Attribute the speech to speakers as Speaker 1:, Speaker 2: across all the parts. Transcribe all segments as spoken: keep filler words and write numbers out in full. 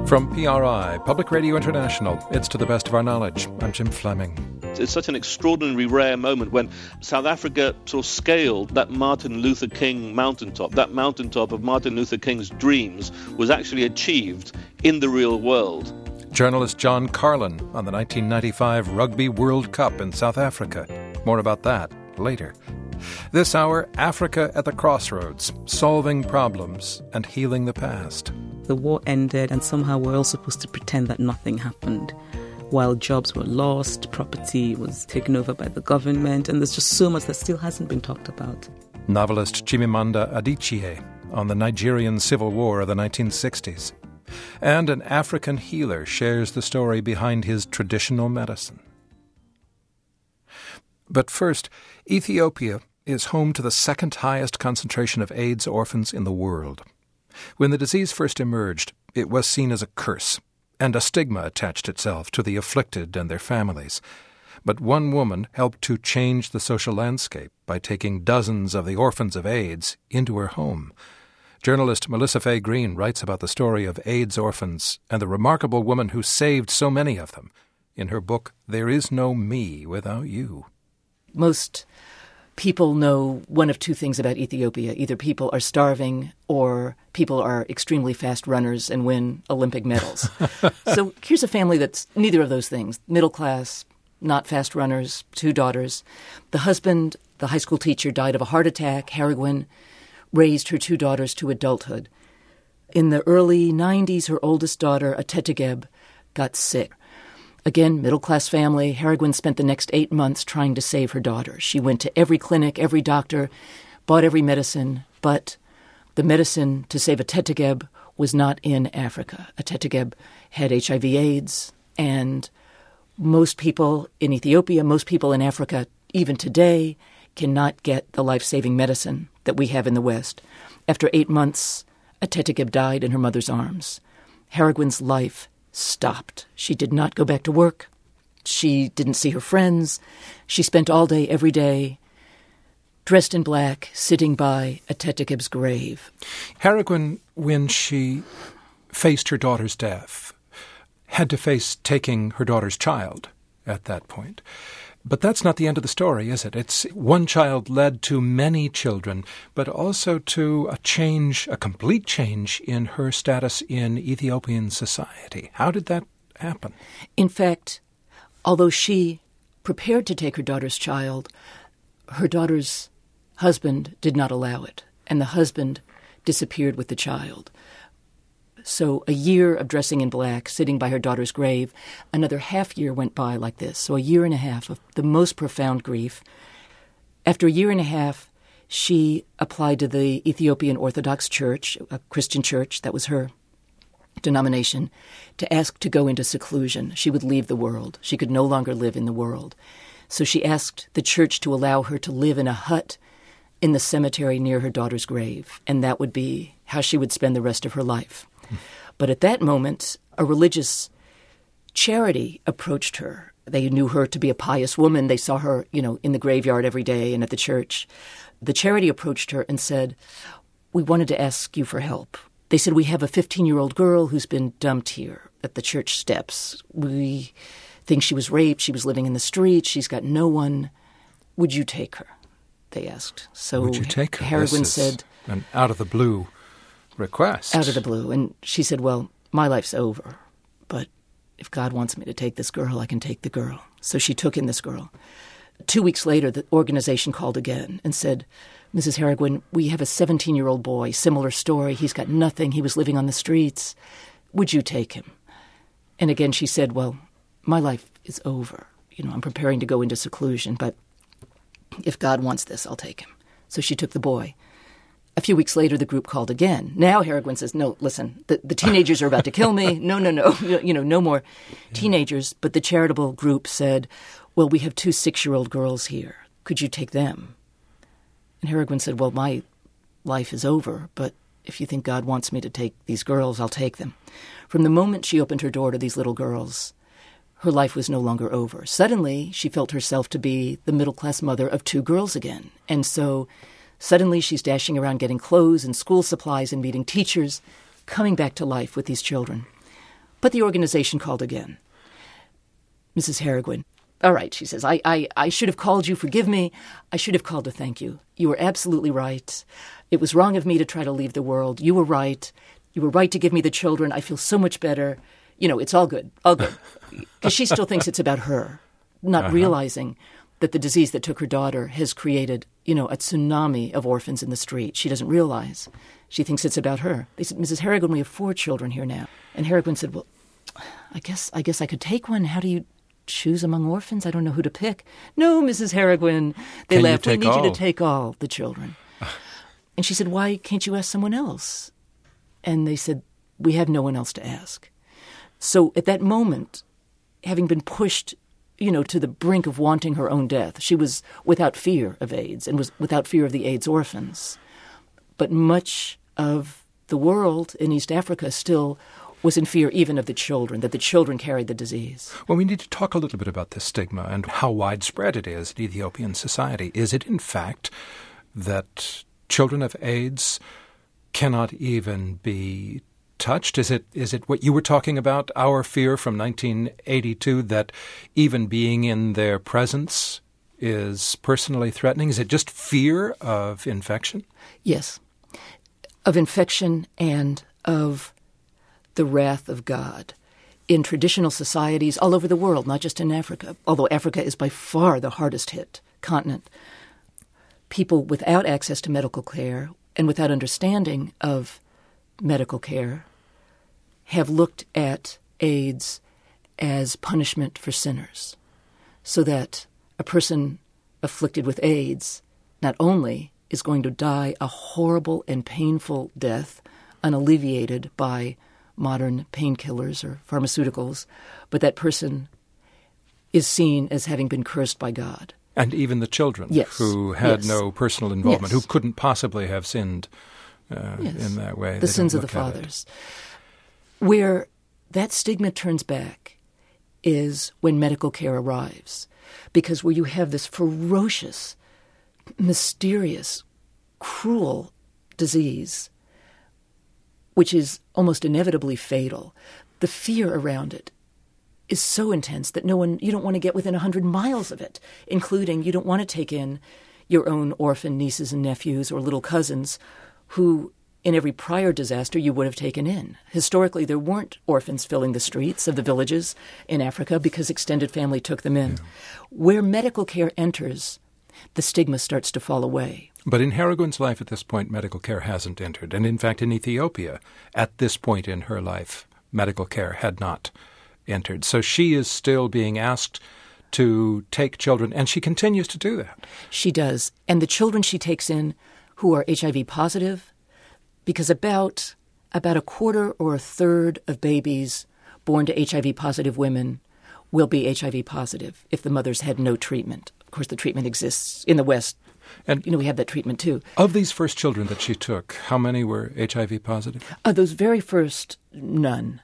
Speaker 1: From P R I, Public Radio International, it's To the Best of Our Knowledge. I'm Jim Fleming.
Speaker 2: It's such an extraordinary, rare moment when South Africa sort of scaled that Martin Luther King mountaintop. That mountaintop of Martin Luther King's dreams was actually achieved in the real world.
Speaker 1: Journalist John Carlin on the nineteen ninety-five Rugby World Cup in South Africa. More about that later. This hour, Africa at the crossroads, solving problems and healing the past.
Speaker 3: The war ended, and somehow we're all supposed to pretend that nothing happened, while jobs were lost, property was taken over by the government, and there's just so much that still hasn't been talked about.
Speaker 1: Novelist Chimamanda Adichie on the Nigerian Civil War of the nineteen sixties. And an African healer shares the story behind his traditional medicine. But first, Ethiopia is home to the second highest concentration of AIDS orphans in the world. When the disease first emerged, it was seen as a curse, and a stigma attached itself to the afflicted and their families. But one woman helped to change the social landscape by taking dozens of the orphans of AIDS into her home. Journalist Melissa Fay Green writes about the story of AIDS orphans and the remarkable woman who saved so many of them in her book, There Is No Me Without You.
Speaker 4: Most people know one of two things about Ethiopia. Either people are starving or people are extremely fast runners and win Olympic medals. So here's a family that's neither of those things. Middle class, not fast runners, two daughters. The husband, the high school teacher, died of a heart attack. Harrigan raised her two daughters to adulthood. In the early nineties, her oldest daughter, Atetegeb, got sick. Again, middle-class family. Harrigan spent the next eight months trying to save her daughter. She went to every clinic, every doctor, bought every medicine, but the medicine to save Atetegeb was not in Africa. Atetegeb had H I V AIDS, and most people in Ethiopia, most people in Africa, even today, cannot get the life-saving medicine that we have in the West. After eight months, Atetegeb died in her mother's arms. Harrigan's life stopped. She did not go back to work. She didn't see her friends. She spent all day, every day, dressed in black, sitting by Atetegeb's grave.
Speaker 1: Harrigan, when she faced her daughter's death, had to face taking her daughter's child at that point. But that's not the end of the story, is it? It's one child led to many children, but also to a change, a complete change in her status in Ethiopian society. How did that happen?
Speaker 4: In fact, although she prepared to take her daughter's child, her daughter's husband did not allow it, and the husband disappeared with the child. So a year of dressing in black, sitting by her daughter's grave, another half year went by like this. So a year and a half of the most profound grief. After a year and a half, she applied to the Ethiopian Orthodox Church, a Christian church, that was her denomination, to ask to go into seclusion. She would leave the world. She could no longer live in the world. So she asked the church to allow her to live in a hut in the cemetery near her daughter's grave, and that would be how she would spend the rest of her life. But at that moment, a religious charity approached her. They knew her to be a pious woman. They saw her, you know, in the graveyard every day and at the church. The charity approached her and said, "We wanted to ask you for help." They said, "We have a fifteen-year-old girl who's been dumped here at the church steps. We think she was raped. She was living in the street. She's got no one. Would you take her?" They asked. So
Speaker 1: Would you take her?
Speaker 4: Harrigan
Speaker 1: This is
Speaker 4: said,
Speaker 1: an out-of-the-blue request.
Speaker 4: Out of the blue. And she said, "Well, my life's over, but if God wants me to take this girl, I can take the girl." So she took in this girl. Two weeks later, the organization called again and said, "Missus Harrigan, we have a seventeen-year-old boy, similar story. He's got nothing. He was living on the streets. Would you take him?" And again she said, "Well, my life is over. You know, I'm preparing to go into seclusion, but if God wants this, I'll take him." So she took the boy. A few weeks later, the group called again. Now Harrigan says, "No, listen, the, the teenagers are about to kill me. No, no, no, you know, no more teenagers." But the charitable group said, "Well, we have two six-year-old girls here. Could you take them?" And Harrigan said, "Well, my life is over, but if you think God wants me to take these girls, I'll take them." From the moment she opened her door to these little girls, her life was no longer over. Suddenly, she felt herself to be the middle-class mother of two girls again. And so suddenly she's dashing around getting clothes and school supplies and meeting teachers, coming back to life with these children. But the organization called again. Missus Harrigan, all right, she says, I, I, I should have called you. Forgive me. I should have called to thank you. You were absolutely right. It was wrong of me to try to leave the world. You were right. You were right to give me the children. I feel so much better. You know, it's all good, all good. Because she still thinks it's about her, not uh-huh. realizing that the disease that took her daughter has created, you know, a tsunami of orphans in the street. She doesn't realize. She thinks it's about her. They said, Missus Harrigan, we have four children here now. And Harrigan said, well, I guess I guess I could take one. How do you choose among orphans? I don't know who to pick. No, Missus Harrigan. They
Speaker 1: Can
Speaker 4: laughed. We need
Speaker 1: all?
Speaker 4: you to take all the children. And she said, why can't you ask someone else? And they said, we have no one else to ask. So at that moment, having been pushed, you know, to the brink of wanting her own death, she was without fear of AIDS and was without fear of the AIDS orphans. But much of the world in East Africa still was in fear even of the children, that the children carried the disease.
Speaker 1: Well, we need to talk a little bit about this stigma and how widespread it is in Ethiopian society. Is it, in fact, that children of AIDS cannot even be touched? Is it is it what you were talking about, our fear from nineteen eighty-two, that even being in their presence is personally threatening? Is it just fear of infection?
Speaker 4: Yes, of infection and of the wrath of God. In traditional societies all over the world, not just in Africa, although Africa is by far the hardest hit continent, people without access to medical care and without understanding of medical care have looked at AIDS as punishment for sinners, so that a person afflicted with AIDS not only is going to die a horrible and painful death, unalleviated by modern painkillers or pharmaceuticals, but that person is seen as having been cursed by God.
Speaker 1: And even the children
Speaker 4: yes.
Speaker 1: who had
Speaker 4: yes.
Speaker 1: no personal involvement,
Speaker 4: yes.
Speaker 1: who couldn't possibly have sinned uh,
Speaker 4: yes.
Speaker 1: in that way.
Speaker 4: The
Speaker 1: They
Speaker 4: sins
Speaker 1: don't
Speaker 4: of the
Speaker 1: look at
Speaker 4: fathers. Where that stigma turns back is when medical care arrives, because where you have this ferocious, mysterious, cruel disease, which is almost inevitably fatal, the fear around it is so intense that no one, you don't want to get within one hundred miles of it, including you don't want to take in your own orphan nieces and nephews or little cousins who in every prior disaster you would have taken in. Historically, there weren't orphans filling the streets of the villages in Africa because extended family took them in. Yeah. Where medical care enters, the stigma starts to fall away.
Speaker 1: But in Harrigan's life at this point, medical care hasn't entered. And in fact, in Ethiopia, at this point in her life, medical care had not entered. So she is still being asked to take children, and she continues to do that.
Speaker 4: She does. And the children she takes in who are H I V positive, because about about a quarter or a third of babies born to H I V positive women will be H I V positive if the mothers had no treatment. Of course, the treatment exists in the West. And, you know, we have that treatment, too.
Speaker 1: Of these first children that she took, how many were H I V positive?
Speaker 4: Uh, those very first, none.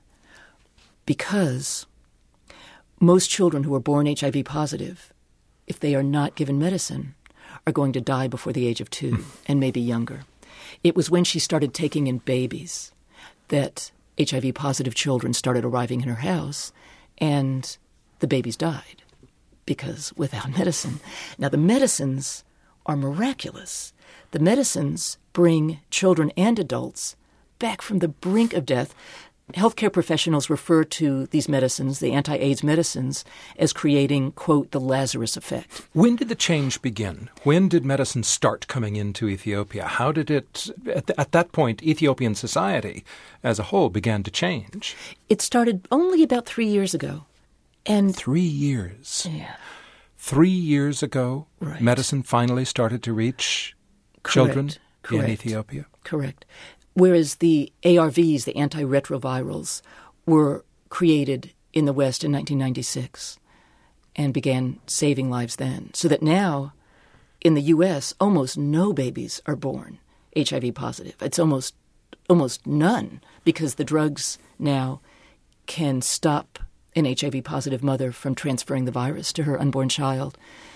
Speaker 4: Because most children who are born H I V positive, if they are not given medicine, are going to die before the age of two mm. and maybe younger. It was when she started taking in babies that H I V positive children started arriving in her house, and the babies died because without medicine. Now, the medicines are miraculous. The medicines bring children and adults back from the brink of death. Healthcare professionals refer to these medicines, the anti-AIDS medicines, as creating, quote, the Lazarus effect.
Speaker 1: When did the change begin? When did medicine start coming into Ethiopia? How did it, at, th- at that point, Ethiopian society as a whole began to change?
Speaker 4: It started only about three years ago. And
Speaker 1: Three years?
Speaker 4: Yeah.
Speaker 1: Three years ago,
Speaker 4: right.
Speaker 1: medicine finally started to reach
Speaker 4: Correct.
Speaker 1: children
Speaker 4: Correct.
Speaker 1: in Ethiopia?
Speaker 4: Correct. Whereas the A R Vs, the antiretrovirals, were created in the West in nineteen ninety-six and began saving lives then. So that now, in the U S, almost no babies are born H I V positive. It's almost almost none, because the drugs now can stop an H I V positive mother from transferring the virus to her unborn child.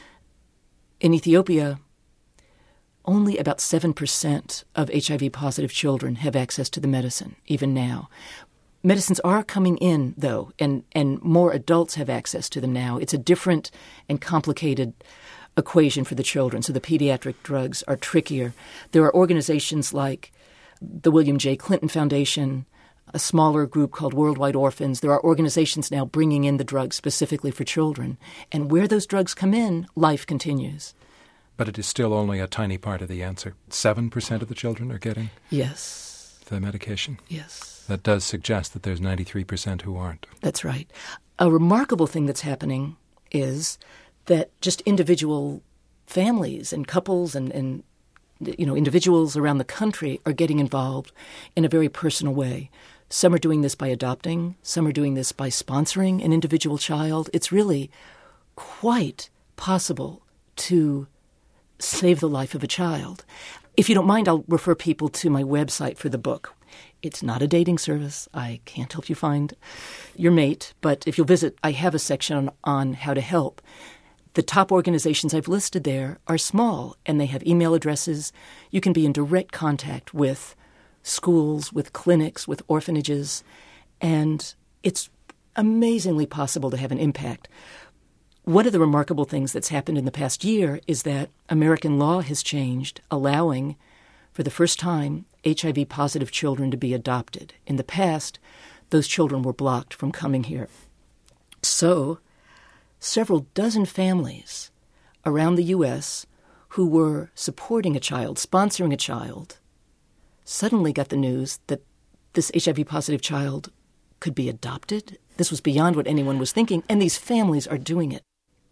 Speaker 4: In Ethiopia, only about seven percent of H I V positive children have access to the medicine, even now. medicines are coming in, though, and, and more adults have access to them now. It's a different and complicated equation for the children, so the pediatric drugs are trickier. There are organizations like the William J. Clinton Foundation, a smaller group called Worldwide Orphans. There are organizations now bringing in the drugs specifically for children. And where those drugs come in, life continues.
Speaker 1: But it is still only a tiny part of the answer. Seven percent of the children are getting
Speaker 4: yes.
Speaker 1: the medication.
Speaker 4: Yes.
Speaker 1: That does suggest that there's ninety-three percent who aren't.
Speaker 4: That's right. A remarkable thing that's happening is that just individual families and couples and, and you know, individuals around the country are getting involved in a very personal way. Some are doing this by adopting. Some are doing this by sponsoring an individual child. It's really quite possible to save the life of a child. If you don't mind, I'll refer people to my website for the book. It's not a dating service. I can't help you find your mate. But if you'll visit, I have a section on, on how to help. The top organizations I've listed there are small, and they have email addresses. You can be in direct contact with schools, with clinics, with orphanages, and it's amazingly possible to have an impact. One of the remarkable things that's happened in the past year is that American law has changed, allowing, for the first time, H I V-positive children to be adopted. In the past, those children were blocked from coming here. So, several dozen families around the U S who were supporting a child, sponsoring a child, suddenly got the news that this H I V-positive child could be adopted. This was beyond what anyone was thinking, and these families are doing it.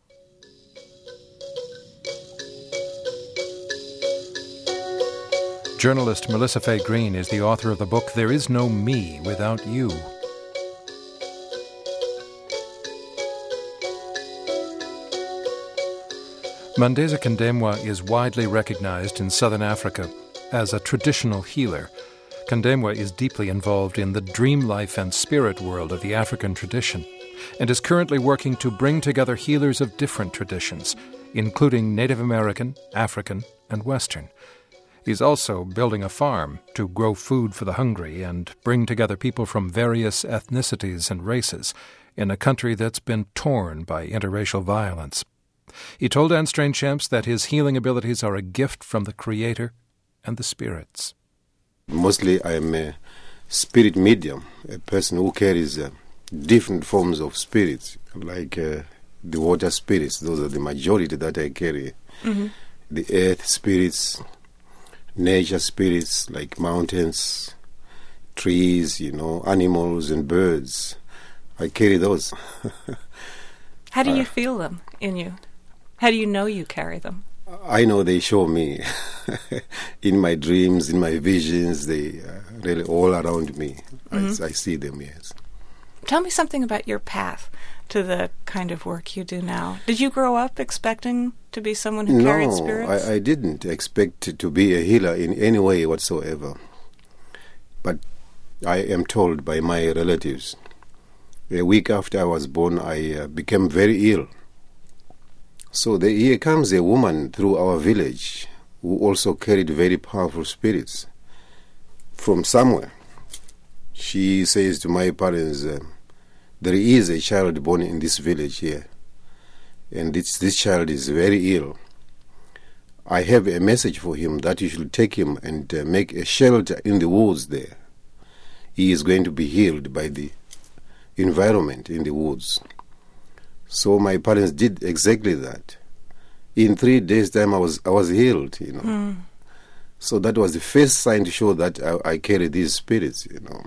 Speaker 1: Journalist Melissa Fay Green is the author of the book There Is No Me Without You. Mandeza Kandemwa is widely recognized in southern Africa as a traditional healer. Kandemwa is deeply involved in the dream life and spirit world of the African tradition and is currently working to bring together healers of different traditions, including Native American, African, and Western. He's also building a farm to grow food for the hungry and bring together people from various ethnicities and races in a country that's been torn by interracial violence. He told Anne Strainchamps that his healing abilities are a gift from the Creator and the spirits.
Speaker 5: Mostly I am a spirit medium, a person who carries uh, different forms of spirits, like uh, the water spirits. Those are the majority that I carry. Mm-hmm. The earth spirits, nature spirits like mountains, trees, you know, animals and birds. I carry those.
Speaker 6: How do you
Speaker 5: uh,
Speaker 6: feel them in you? How do you know you carry them?
Speaker 5: I know they show me in my dreams, in my visions. They uh, really all around me. Mm-hmm. I, I see them, yes.
Speaker 6: Tell me something about your path to the kind of work you do now. Did you grow up expecting to be someone who
Speaker 5: no,
Speaker 6: carried spirits?
Speaker 5: I, I didn't expect to be a healer in any way whatsoever. But I am told by my relatives, a week after I was born, I uh, became very ill. So the, here comes a woman through our village who also carried very powerful spirits from somewhere. She says to my parents, uh, there is a child born in this village here, and this, this child is very ill. I have a message for him that you should take him and uh, make a shelter in the woods there. He is going to be healed by the environment in the woods. So my parents did exactly that. In three days' time, I was I was healed, you know. Mm. So that was the first sign to show that I, I carry these spirits, you know.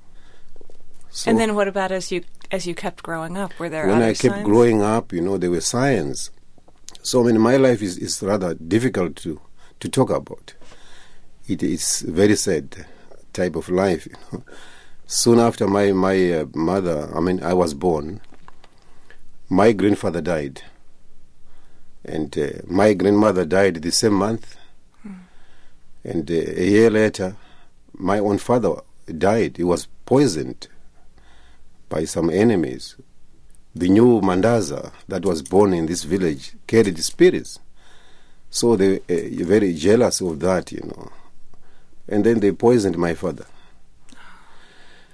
Speaker 5: So
Speaker 6: and then what about as you as you kept growing up? Were there
Speaker 5: when
Speaker 6: other
Speaker 5: I kept
Speaker 6: signs?
Speaker 5: growing up, you know, there were signs. So I mean, my life is, is rather difficult to, to talk about. It is very sad type of life, you know. Soon after my my uh, mother, I mean, I was born. My grandfather died, and uh, my grandmother died the same month. Mm. And uh, a year later, my own father died. He was poisoned by some enemies. The new Mandaza that was born in this village carried spirits. So they were uh, very jealous of that, you know. And then they poisoned my father.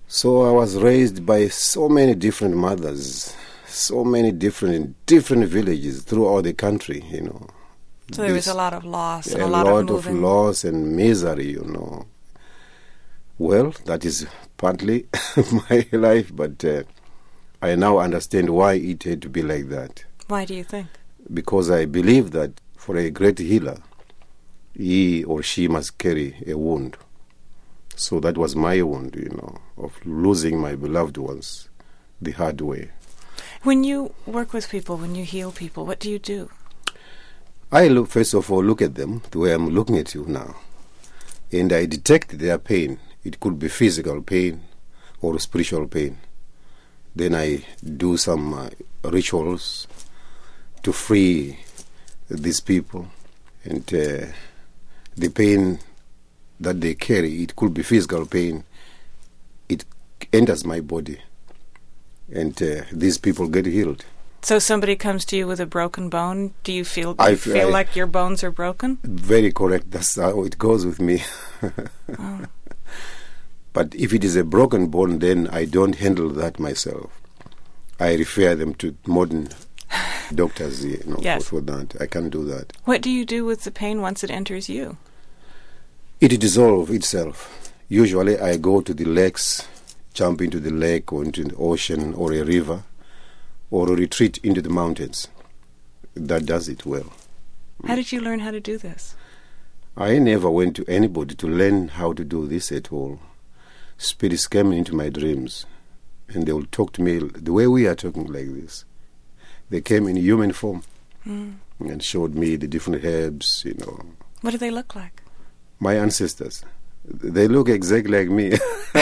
Speaker 5: So I was raised by so many different mothers, so many different different villages throughout the country, you know.
Speaker 6: So there was
Speaker 5: This-
Speaker 6: a lot of loss and
Speaker 5: a
Speaker 6: a lot,
Speaker 5: lot
Speaker 6: of moving.
Speaker 5: loss and misery, you know. Well, that is partly my life, but uh, I now understand why it had to be like that.
Speaker 6: Why do you think?
Speaker 5: Because I believe that for a great healer, he or she must carry a wound. So that was my wound, you know, of losing my beloved ones the hard way.
Speaker 6: When you work with people, when you heal people, what do you do?
Speaker 5: I look, first of all, look at them the way I'm looking at you now, and I detect their pain. It could be physical pain or spiritual pain. Then I do some uh, rituals to free these people, and uh, the pain that they carry, it could be physical pain, it enters my body, and uh, these people get healed.
Speaker 6: So somebody comes to you with a broken bone. Do you feel do
Speaker 5: I
Speaker 6: you
Speaker 5: f-
Speaker 6: feel
Speaker 5: I-
Speaker 6: like your bones are broken?
Speaker 5: Very correct. That's how it goes with me.
Speaker 6: Oh.
Speaker 5: But if it is a broken bone, then I don't handle that myself. I refer them to modern doctors, you know,
Speaker 6: Yes.
Speaker 5: for, for that. I can't do that.
Speaker 6: What do you do with the pain once it enters you?
Speaker 5: It dissolves itself. Usually I go to the lakes, jump into the lake or into the ocean or a river, or retreat into the mountains. That does it well.
Speaker 6: How did you learn how to do this?
Speaker 5: I never went to anybody to learn how to do this at all. Spirits came into my dreams, and they will talk to me the way we are talking like this. They came in human form
Speaker 6: Mm.
Speaker 5: and showed me the different herbs, you know.
Speaker 6: What do they look like?
Speaker 5: My ancestors, they look exactly like me.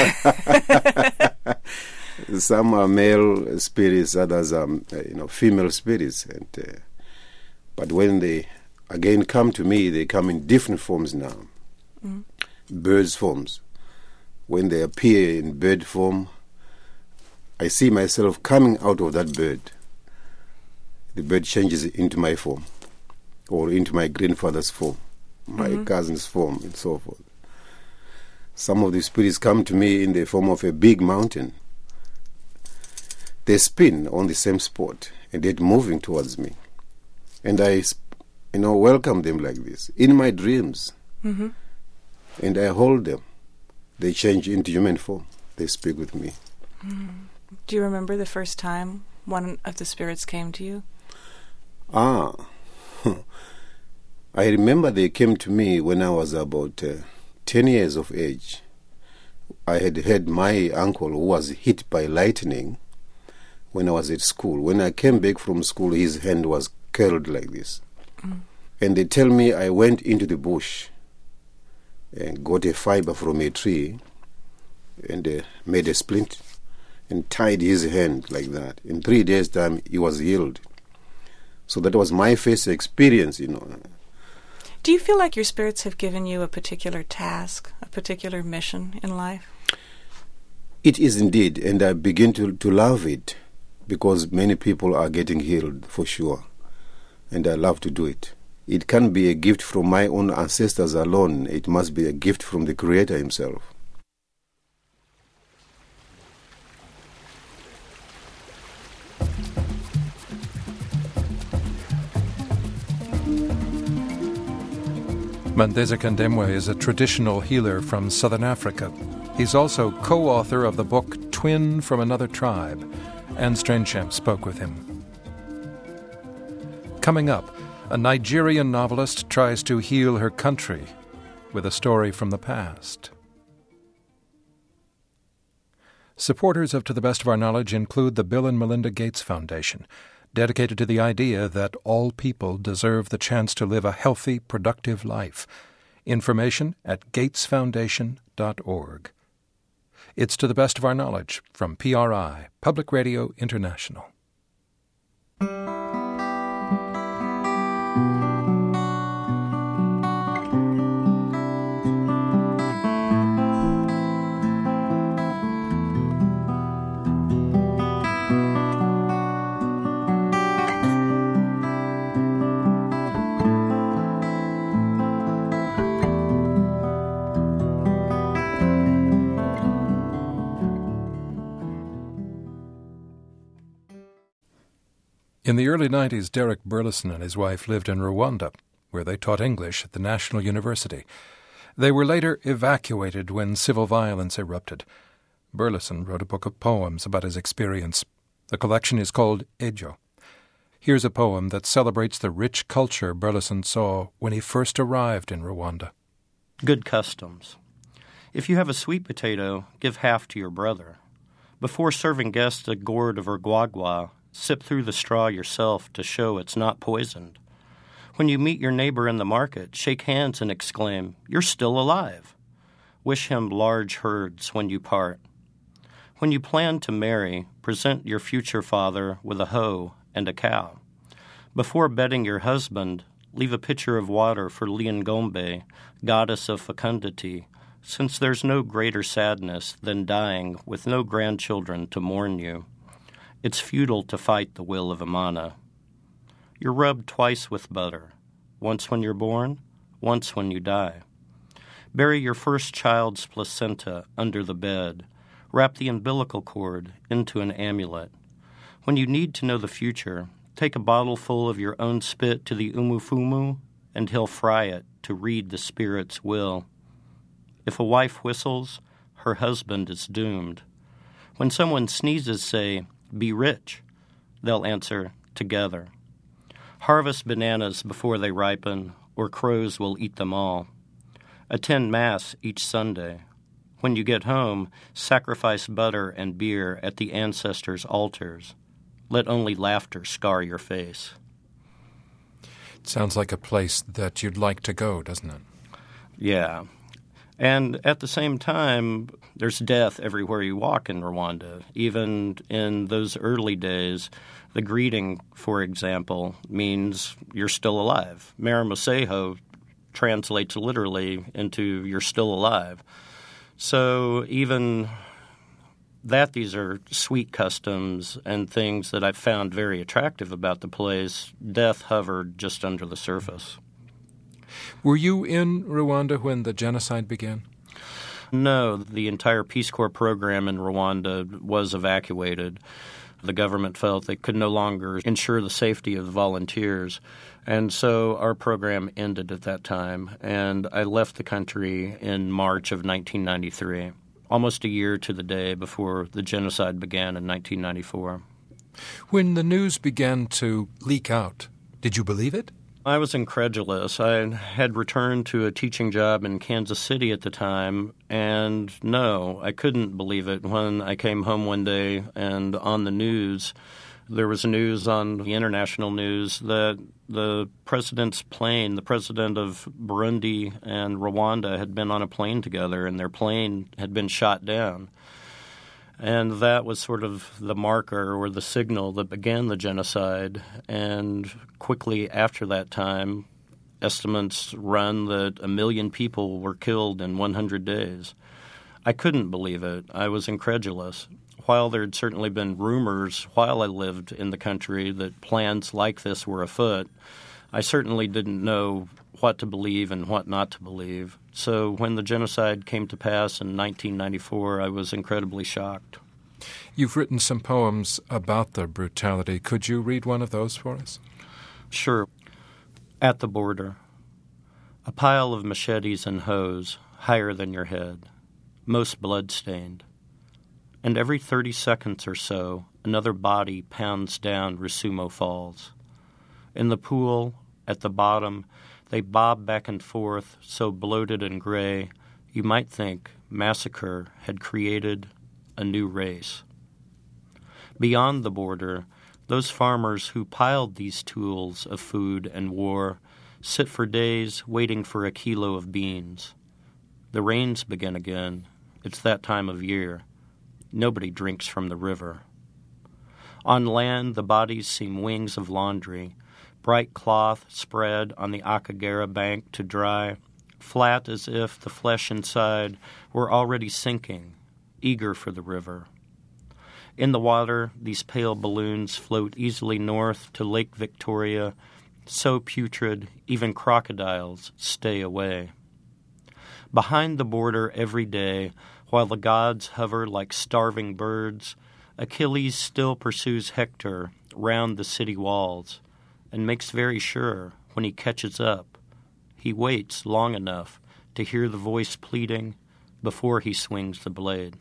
Speaker 5: Some are male spirits, others are, uh, you know, female spirits. And uh, but when they again come to me, they come in different forms now.
Speaker 6: Mm.
Speaker 5: Birds' forms. When they appear in bird form, I see myself coming out of that bird. The bird changes into my form, or into my grandfather's form, my
Speaker 6: Mhm.
Speaker 5: cousin's form, and so forth. Some of the spirits come to me in the form of a big mountain. They spin on the same spot, and they're moving towards me. And I, sp- you know, welcome them like this, in my dreams.
Speaker 6: Mm-hmm.
Speaker 5: And I hold them. They change into human form. They speak with me.
Speaker 6: Mm. Do you remember the first time one of the spirits came to you?
Speaker 5: Ah, I remember they came to me when I was about uh, ten years of age. I had had my uncle who was hit by lightning when I was at school. When I came back from school, his hand was curled like this.
Speaker 6: Mm.
Speaker 5: And they tell me I went into the bush and got a fiber from a tree and uh, made a splint and tied his hand like that. In three days' time, he was healed. So that was my first experience, you know.
Speaker 6: Do you feel like your spirits have given you a particular task, a particular mission in life?
Speaker 5: It is indeed, and I begin to, to love it because many people are getting healed, for sure. And I love to do it. It can't be a gift from my own ancestors alone. It must be a gift from the Creator himself.
Speaker 1: Mandeza Kandemwe is a traditional healer from southern Africa. He's also co-author of the book Twin from Another Tribe. Anne Strainchamp spoke with him. Coming up, a Nigerian novelist tries to heal her country with a story from the past. Supporters of To the Best of Our Knowledge include the Bill and Melinda Gates Foundation, dedicated to the idea that all people deserve the chance to live a healthy, productive life. Information at gates foundation dot org. It's To the Best of Our Knowledge from P R I, Public Radio International. In the early nineties, Derek Burleson and his wife lived in Rwanda, where they taught English at the National University. They were later evacuated when civil violence erupted. Burleson wrote a book of poems about his experience. The collection is called Ejo. Here's a poem that celebrates the rich culture Burleson saw when he first arrived in Rwanda.
Speaker 7: Good customs. If you have a sweet potato, give half to your brother. Before serving guests a gourd of urguagua, sip through the straw yourself to show it's not poisoned. When you meet your neighbor in the market, shake hands and exclaim, "You're still alive." Wish him large herds when you part. When you plan to marry, present your future father with a hoe and a cow. Before bedding your husband, leave a pitcher of water for Liangombe, goddess of fecundity, since there's no greater sadness than dying with no grandchildren to mourn you. It's futile to fight the will of Amana. You're rubbed twice with butter, once when you're born, once when you die. Bury your first child's placenta under the bed. Wrap the umbilical cord into an amulet. When you need to know the future, take a bottle full of your own spit to the Umufumu, and he'll fry it to read the spirit's will. If a wife whistles, her husband is doomed. When someone sneezes, say, "Be rich." They'll answer, "Together." Harvest bananas before they ripen, or crows will eat them all. Attend Mass each Sunday. When you get home, sacrifice butter and beer at the ancestors' altars. Let only laughter scar your face.
Speaker 1: It sounds like a place that you'd like to go, doesn't it?
Speaker 7: Yeah. And at the same time, there's death everywhere you walk in Rwanda. Even in those early days, the greeting, for example, means you're still alive. Maramuseho translates literally into you're still alive. So even that, these are sweet customs and things that I've found very attractive about the place. Death hovered just under the surface.
Speaker 1: Were you in Rwanda when the genocide began?
Speaker 7: No, the entire Peace Corps program in Rwanda was evacuated. The government felt they could no longer ensure the safety of the volunteers. And so our program ended at that time, and I left the country in March of nineteen ninety-three, almost a year to the day before the genocide began in nineteen ninety-four.
Speaker 1: When the news began to leak out, did you believe it?
Speaker 7: I was incredulous. I had returned to a teaching job in Kansas City at the time, and no, I couldn't believe it when I came home one day and on the news, there was news on the international news that the president's plane, the president of Burundi and Rwanda, had been on a plane together, and their plane had been shot down. And that was sort of the marker or the signal that began the genocide. And quickly after that time, estimates run that a million people were killed in one hundred days. I couldn't believe it. I was incredulous. While there had certainly been rumors while I lived in the country that plans like this were afoot, I certainly didn't know what to believe and what not to believe. So when the genocide came to pass in nineteen ninety-four, I was incredibly shocked.
Speaker 1: You've written some poems about the brutality. Could you read one of those for us?
Speaker 7: Sure. At the border. A pile of machetes and hoes, higher than your head, most blood-stained. And every thirty seconds or so, another body pounds down Rusumo Falls. In the pool, at the bottom, they bob back and forth, so bloated and gray, you might think massacre had created a new race. Beyond the border, those farmers who piled these tools of food and war sit for days waiting for a kilo of beans. The rains begin again. It's that time of year. Nobody drinks from the river. On land, the bodies seem wings of laundry, bright cloth spread on the Akagera bank to dry, flat as if the flesh inside were already sinking, eager for the river. In the water, these pale balloons float easily north to Lake Victoria, so putrid even crocodiles stay away. Behind the border every day, while the gods hover like starving birds, Achilles still pursues Hector, round the city walls and makes very sure when he catches up, he waits long enough to hear the voice pleading before he swings the blade.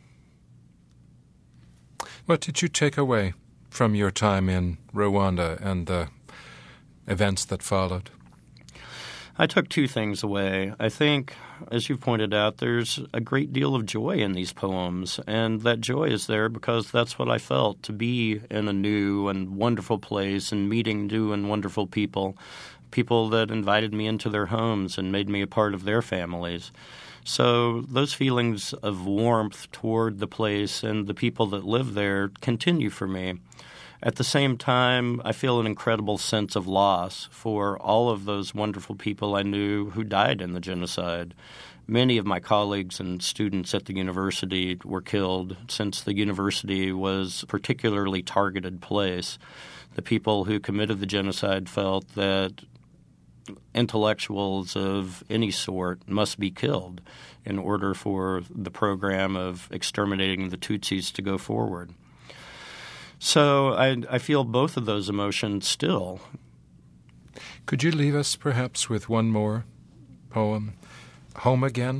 Speaker 1: What did you take away from your time in Rwanda and the events that followed?
Speaker 7: I took two things away. I think, as you pointed out, there's a great deal of joy in these poems, and that joy is there because that's what I felt, to be in a new and wonderful place and meeting new and wonderful people, people that invited me into their homes and made me a part of their families. So those feelings of warmth toward the place and the people that live there continue for me. At the same time, I feel an incredible sense of loss for all of those wonderful people I knew who died in the genocide. Many of my colleagues and students at the university were killed since the university was a particularly targeted place. The people who committed the genocide felt that intellectuals of any sort must be killed in order for the program of exterminating the Tutsis to go forward. So I, I feel both of those emotions still.
Speaker 1: Could you leave us perhaps with one more poem? Home Again?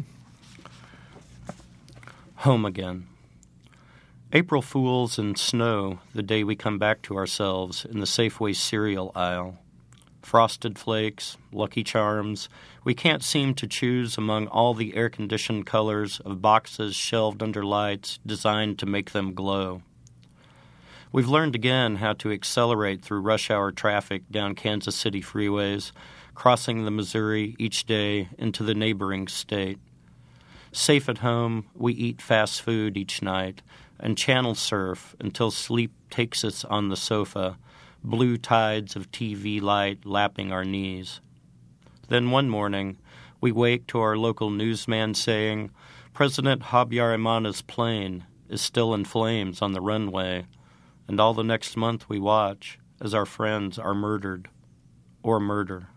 Speaker 7: Home again. April Fools and snow the day we come back to ourselves in the Safeway cereal aisle. Frosted Flakes, Lucky Charms, we can't seem to choose among all the air-conditioned colors of boxes shelved under lights designed to make them glow. We've learned again how to accelerate through rush hour traffic down Kansas City freeways, crossing the Missouri each day into the neighboring state. Safe at home, we eat fast food each night and channel surf until sleep takes us on the sofa, blue tides of T V light lapping our knees. Then one morning, we wake to our local newsman saying, President Habyarimana's plane is still in flames on the runway, and all the next month we watch as our friends are murdered or murder.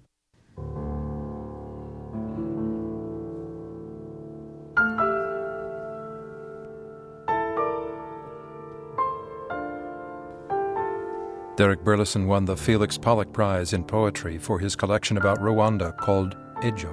Speaker 1: Derek Burleson won the Felix Pollock Prize in Poetry for his collection about Rwanda called Ejo.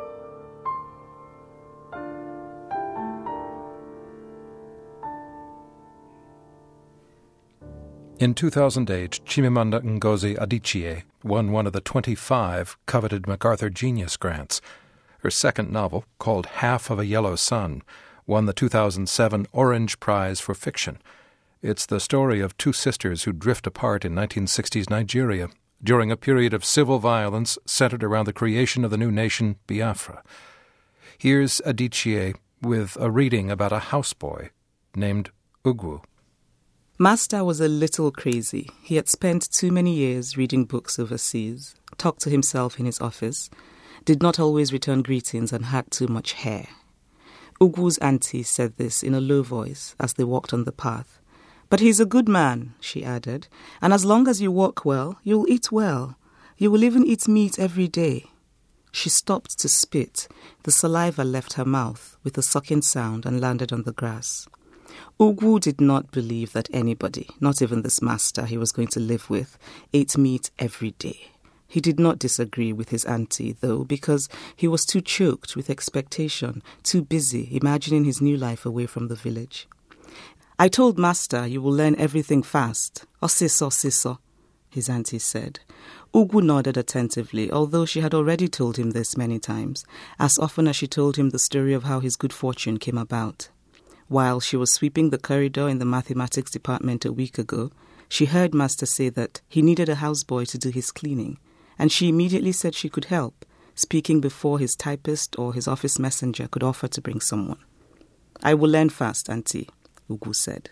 Speaker 1: In two thousand eight, Chimamanda Ngozi Adichie won one of the twenty-five coveted MacArthur Genius Grants. Her second novel, called Half of a Yellow Sun, won the two thousand seven Orange Prize for Fiction. It's the story of two sisters who drift apart in nineteen sixties Nigeria during a period of civil violence centered around the creation of the new nation Biafra. Here's Adichie with a reading about a houseboy named Ugwu.
Speaker 3: Master was a little crazy. He had spent too many years reading books overseas, talked to himself in his office, did not always return greetings, and had too much hair. Ugwu's auntie said this in a low voice as they walked on the path. But he's a good man, she added, and as long as you walk well, you'll eat well. You will even eat meat every day. She stopped to spit. The saliva left her mouth with a sucking sound and landed on the grass. Ugwu did not believe that anybody, not even this master he was going to live with, ate meat every day. He did not disagree with his auntie, though, because he was too choked with expectation, too busy imagining his new life away from the village. I told Master you will learn everything fast. Osiso, osiso, his auntie said. Ugwu nodded attentively, although she had already told him this many times, as often as she told him the story of how his good fortune came about. While she was sweeping the corridor in the mathematics department a week ago, she heard Master say that he needed a houseboy to do his cleaning, and she immediately said she could help, speaking before his typist or his office messenger could offer to bring someone. I will learn fast, Auntie, Ugwu said.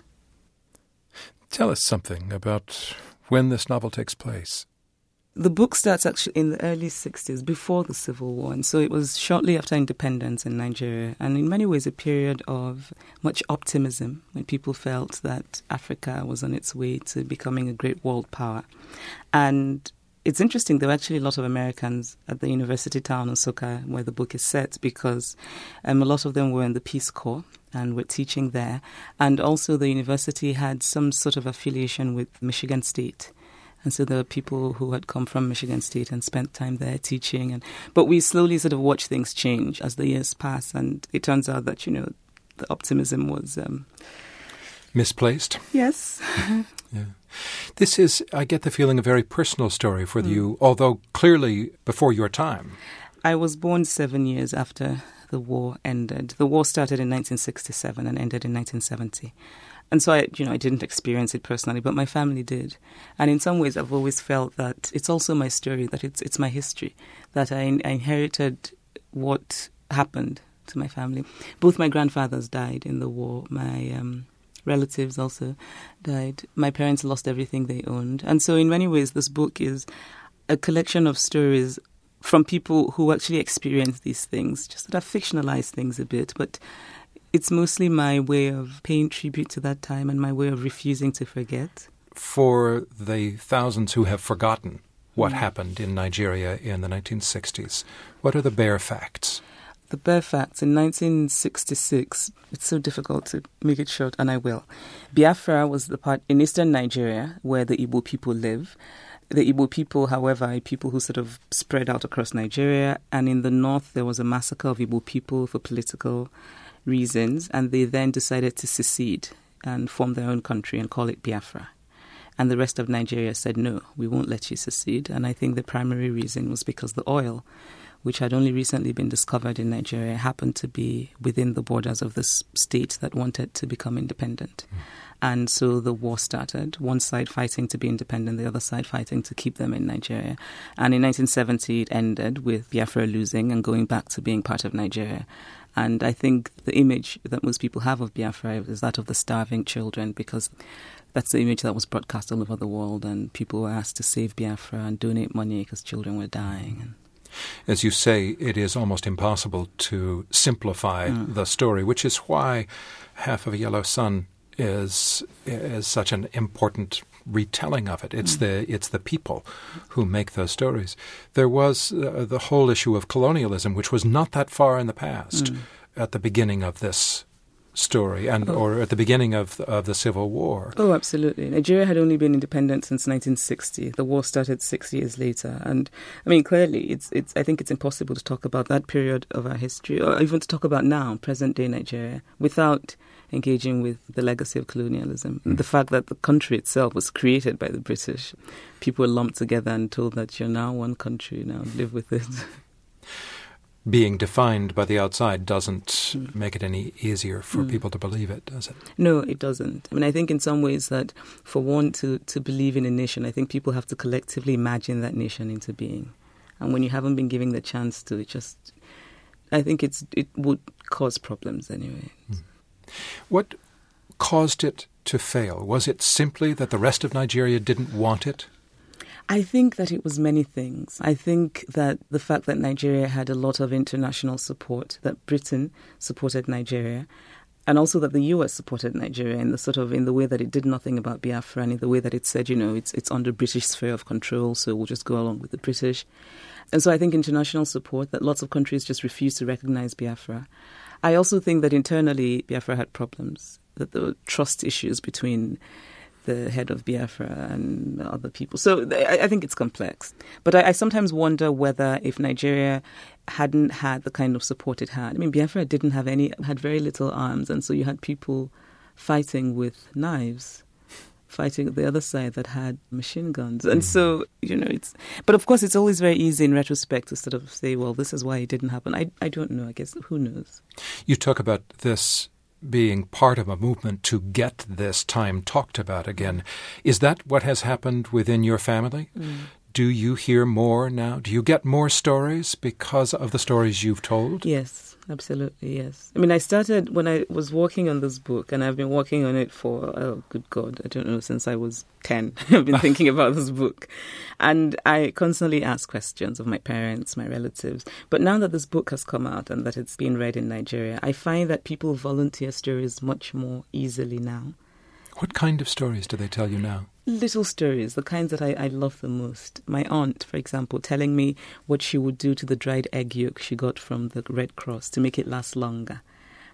Speaker 1: Tell us something about when this novel takes place.
Speaker 3: The book starts actually in the early sixties, before the Civil War, and so it was shortly after independence in Nigeria, and in many ways a period of much optimism when people felt that Africa was on its way to becoming a great world power. And it's interesting, there were actually a lot of Americans at the university town of Nsukka where the book is set, because um, a lot of them were in the Peace Corps, and were teaching there. And also the university had some sort of affiliation with Michigan State. And so there were people who had come from Michigan State and spent time there teaching. And but we slowly sort of watched things change as the years pass. And it turns out that, you know, the optimism was... Um,
Speaker 1: misplaced?
Speaker 3: Yes.
Speaker 1: Yeah. This is, I get the feeling, a very personal story for
Speaker 3: Mm.
Speaker 1: you, although clearly before your time.
Speaker 3: I was born seven years after the war ended. The war started in nineteen sixty-seven and ended in nineteen seventy. And so, I, you know, I didn't experience it personally, but my family did. And in some ways, I've always felt that it's also my story, that it's it's my history, that I, I inherited what happened to my family. Both my grandfathers died in the war. My um, relatives also died. My parents lost everything they owned. And so in many ways, this book is a collection of stories from people who actually experienced these things, just that I've fictionalized things a bit, but it's mostly my way of paying tribute to that time and my way of refusing to forget.
Speaker 1: For the thousands who have forgotten what
Speaker 3: Mm.
Speaker 1: happened in Nigeria in the nineteen sixties, what are the bare facts?
Speaker 3: The bare facts, in nineteen sixty-six, it's so difficult to make it short, and I will. Biafra was the part in eastern Nigeria where the Igbo people live. The Igbo people, however, are people who sort of spread out across Nigeria, and in the north there was a massacre of Igbo people for political reasons, and they then decided to secede and form their own country and call it Biafra. And the rest of Nigeria said, no, we won't let you secede. And I think the primary reason was because the oil, which had only recently been discovered in Nigeria, happened to be within the borders of this state that wanted to become independent. Mm. And so the war started, one side fighting to be independent, the other side fighting to keep them in Nigeria. And in nineteen seventy, it ended with Biafra losing and going back to being part of Nigeria. And I think the image that most people have of Biafra is that of the starving children, because that's the image that was broadcast all over the world, and people were asked to save Biafra and donate money because children were dying. And
Speaker 1: as you say, it is almost impossible to simplify mm. the story, which is why Half of a Yellow Sun is is such an important retelling of it. It's mm. the it's the people who make those stories. There was uh, the whole issue of colonialism, which was not that far in the past mm. at the beginning of this story, and oh. or at the beginning of the, of the Civil War.
Speaker 3: Oh, absolutely. Nigeria had only been independent since nineteen sixty. The war started six years later, and I mean, clearly, it's it's. I think it's impossible to talk about that period of our history, or even to talk about now, present-day Nigeria, without engaging with the legacy of colonialism. Mm. The fact that the country itself was created by the British. People were lumped together and told that you're now one country, now live with it.
Speaker 1: Being defined by the outside doesn't mm. make it any easier for
Speaker 3: mm.
Speaker 1: people to believe it, does it?
Speaker 3: No, it doesn't. I mean, I think in some ways that for one to, to believe in a nation, I think people have to collectively imagine that nation into being. And when you haven't been given the chance to, it just, I think it's it would cause problems anyway. Mm.
Speaker 1: What caused it to fail? Was it simply that the rest of Nigeria didn't want it?
Speaker 3: I think that it was many things. I think that the fact that Nigeria had a lot of international support, that Britain supported Nigeria, and also that the U S supported Nigeria in the sort of in the way that it did nothing about Biafra, and in the way that it said, you know, it's it's under British sphere of control, so we'll just go along with the British. And so I think international support, that lots of countries just refused to recognize Biafra. I also think that internally Biafra had problems, that there were trust issues between the head of Biafra and other people. So I, I think it's complex. But I, I sometimes wonder whether if Nigeria hadn't had the kind of support it had. I mean, Biafra didn't have any, had very little arms, and so you had people fighting with knives, fighting the other side that had machine guns. And so, you know, it's... But of course, it's always very easy in retrospect to sort of say, well, this is why it didn't happen. I, I don't know. I guess, who knows?
Speaker 1: You talk about this being part of a movement to get this time talked about again. Is that what has happened within your family? Mm. Do you hear more now? Do you get more stories because of the stories you've told?
Speaker 3: Yes, absolutely, yes. I mean, I started when I was working on this book, and I've been working on it for, oh, good God, I don't know, since I was ten. I've been thinking about this book. And I constantly ask questions of my parents, my relatives. But now that this book has come out and that it's been read in Nigeria, I find that people volunteer stories much more easily now.
Speaker 1: What kind of stories do they tell you now?
Speaker 3: Little stories, the kinds that I, I love the most. My aunt, for example, telling me what she would do to the dried egg yolk she got from the Red Cross to make it last longer.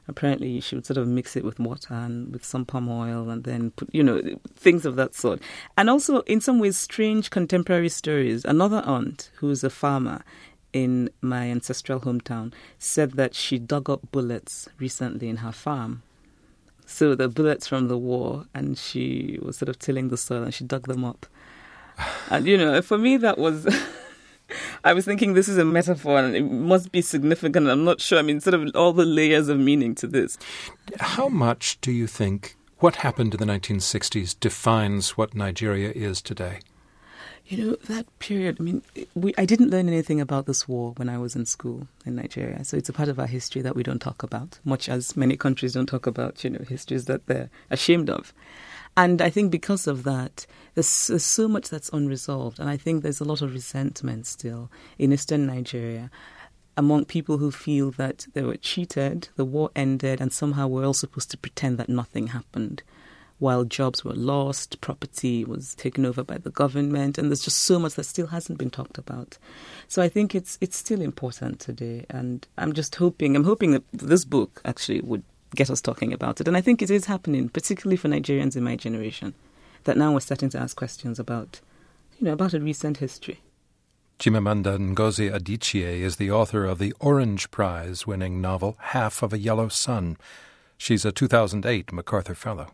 Speaker 3: Apparently, she would sort of mix it with water and with some palm oil and then put, you know, things of that sort. And also, in some ways, strange contemporary stories. Another aunt, who's a farmer in my ancestral hometown, said that she dug up bullets recently in her farm. So the bullets from the war, and she was sort of tilling the soil and she dug them up. And, you know, for me, that was... I was thinking this is a metaphor and it must be significant. I'm not sure. I mean, sort of all the layers of meaning to this.
Speaker 1: How much do you think what happened in the nineteen sixties defines what Nigeria is today?
Speaker 3: You know, that period, I mean, we, I didn't learn anything about this war when I was in school in Nigeria. So it's a part of our history that we don't talk about, much as many countries don't talk about, you know, histories that they're ashamed of. And I think because of that, there's, there's so much that's unresolved. And I think there's a lot of resentment still in eastern Nigeria among people who feel that they were cheated, the war ended, and somehow we're all supposed to pretend that nothing happened, while jobs were lost, property was taken over by the government, and there's just so much that still hasn't been talked about. So I think it's it's still important today. And I'm just hoping, I'm hoping that this book actually would get us talking about it. And I think it is happening, particularly for Nigerians in my generation, that now we're starting to ask questions about, you know, about a recent history.
Speaker 1: Chimamanda Ngozi Adichie is the author of the Orange Prize-winning novel Half of a Yellow Sun. She's a two thousand eight MacArthur Fellow.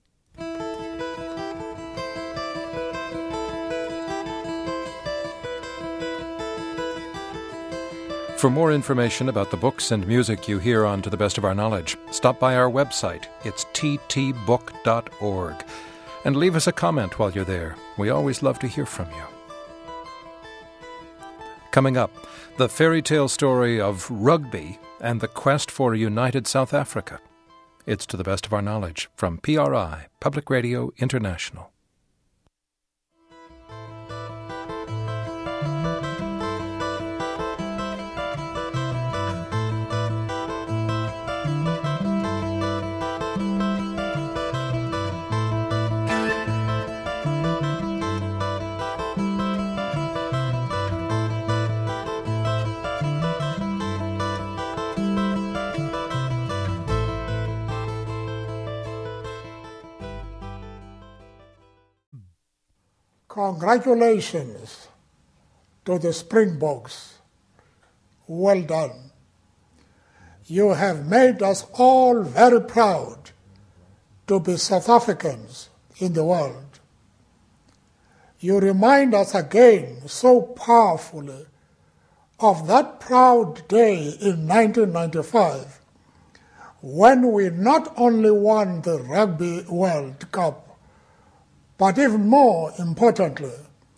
Speaker 1: For more information about the books and music you hear on To the Best of Our Knowledge, stop by our website. It's t t book dot org. And leave us a comment while you're there. We always love to hear from you. Coming up, the fairy tale story of Rugby and the quest for a united South Africa. It's To the Best of Our Knowledge from P R I, Public Radio International.
Speaker 8: Congratulations to the Springboks. Well done. You have made us all very proud to be South Africans in the world. You remind us again so powerfully of that proud day in nineteen ninety-five when we not only won the Rugby World Cup, but even more importantly,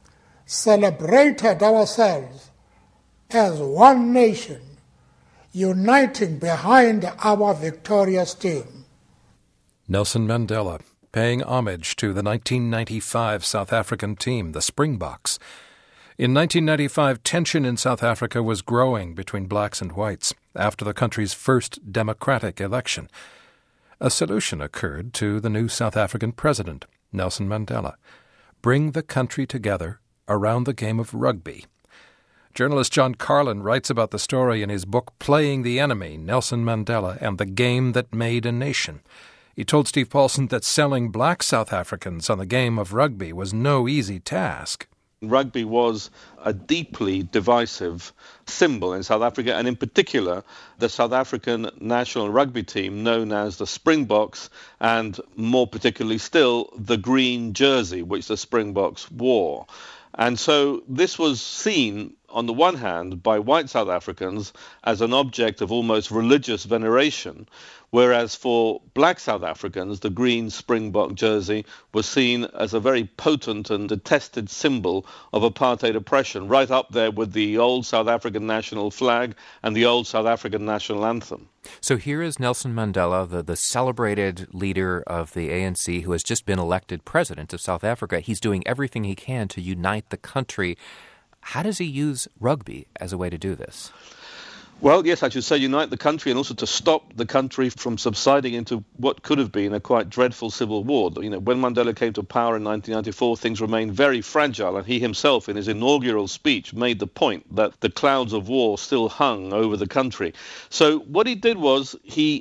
Speaker 8: celebrated ourselves as one nation, uniting behind our victorious team.
Speaker 1: Nelson Mandela, paying homage to the nineteen ninety-five South African team, the Springboks. In nineteen ninety-five, tension in South Africa was growing between blacks and whites after the country's first democratic election. A solution occurred to the new South African president, Nelson Mandela: bring the country together around the game of rugby. Journalist John Carlin writes about the story in his book Playing the Enemy, Nelson Mandela and the Game That Made a Nation. He told Steve Paulson that selling black South Africans on the game of rugby was no easy task.
Speaker 2: Rugby was a deeply divisive symbol in South Africa, and in particular the South African national rugby team known as the Springboks, and more particularly still the green jersey which the Springboks wore. And so this was seen, on the one hand, by white South Africans as an object of almost religious veneration, whereas for black South Africans, the green Springbok jersey was seen as a very potent and detested symbol of apartheid oppression, right up there with the old South African national flag and the old South African national anthem.
Speaker 9: So here is Nelson Mandela, the, the celebrated leader of the A N C who has just been elected president of South Africa. He's doing everything he can to unite the country. How does he use rugby as a way to do this?
Speaker 2: Well, yes, I should say unite the country and also to stop the country from subsiding into what could have been a quite dreadful civil war. You know, when Mandela came to power in nineteen ninety-four, things remained very fragile, and he himself, in his inaugural speech, made the point that the clouds of war still hung over the country. So what he did was he